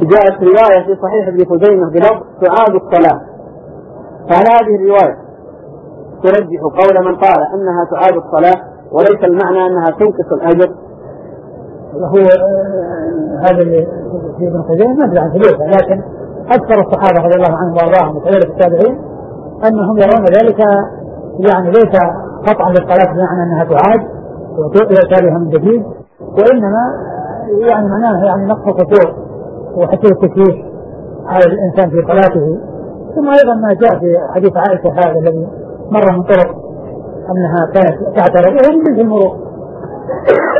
جاءت رواية في صحيح ابن خزيمة بلفظ تعاد الصلاة، فهل هذه الرواية ترجح قول من قال أنها تعاد الصلاة وليس المعنى أنها تنقص الأجر؟ هو هذا اللي في ابن خزيمة ما أدري عن ثبوته، لكن أكثر الصحابة رضي الله عنهم وأرضاهم وكذلك التابعين أنهم يرون ذلك يعني ليس قطعا للصلاة بمعنى أنها تعاد ويأتى بها من جديد، وإنما يعني معناه يعني نقص الخشوع وحصول التشويش على الإنسان في صلاته. ثم أيضا ما جاء في حديث عائشة هذا الذي مر من طرق أنها كانت تعترض وهي من جنس المرور